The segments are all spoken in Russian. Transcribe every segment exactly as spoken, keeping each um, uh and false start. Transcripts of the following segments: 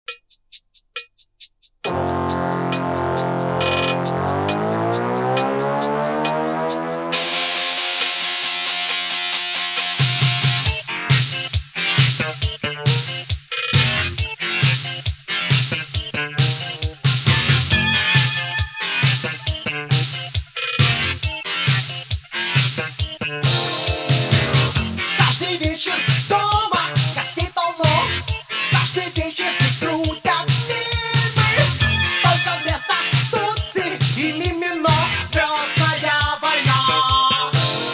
Каждый вечер дома гостей полно, каждый вечер здесь крутят фильмы. Только вместо Туци и Мимино звездная война.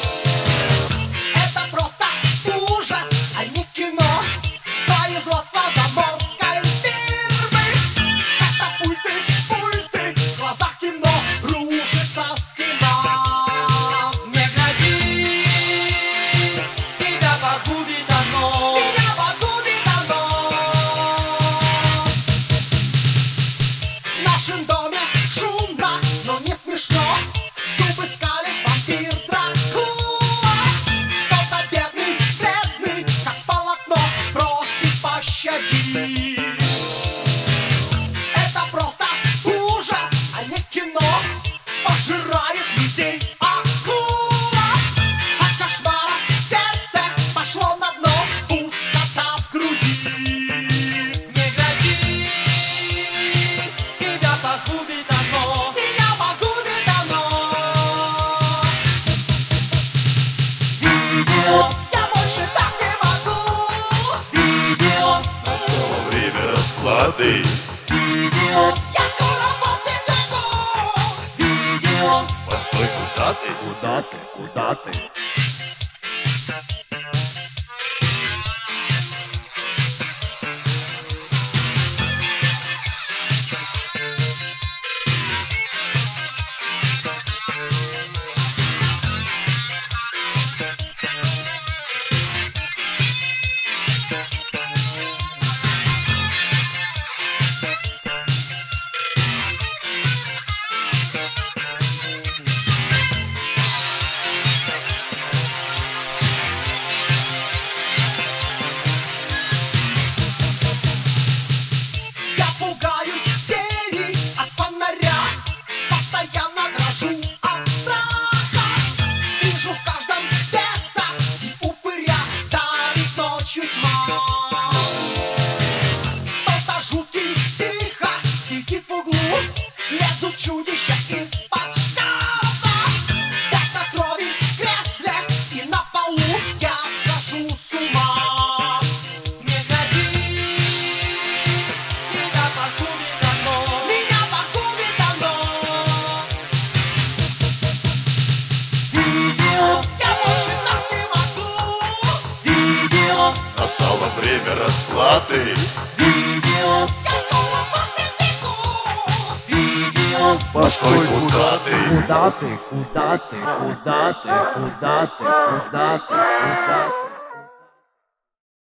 Это просто ужас, а не кино. Производство заморской фирмы. Катапульты, пульты, в глазах темно, рушится стена. Не гради, тебя погубит оно. Меня погубит оно. В нашем доме шумно, но не смешно. Зубы скалит вампир Дракула. Кто-то бедный, бледный, как полотно, просит пощади. Это просто ужас, а не кино. Пожирает людей акула. От кошмара сердце пошло на дно, пустота в груди. Не гради, тебя погубит оно. Меня погубит оно. Видео, Я больше так не могу. видео, Настало время расплаты. видео, Я скоро вовсе сбегу. видео. Постой, куда ты? Куда ты, куда ты? Я пугаюсь тени от фонаря, постоянно дрожу от страха. Вижу в каждом беса и упыря, давит ночью тьма. Кто-то жуткий тихо сидит в углу, лезут чудища из-под шкафа. Пятна крови в кресле и на полу, я схожу с ума. Не гради, тебя погубит оно. Меня погубит оно. Видео, Я больше так не могу. видео, Настало время расплаты. видео, Я скоро вовсе сбегу. видео. Постой, куда ты? Куда ты, куда ты, куда ты, куда ты, куда ты, куда ты?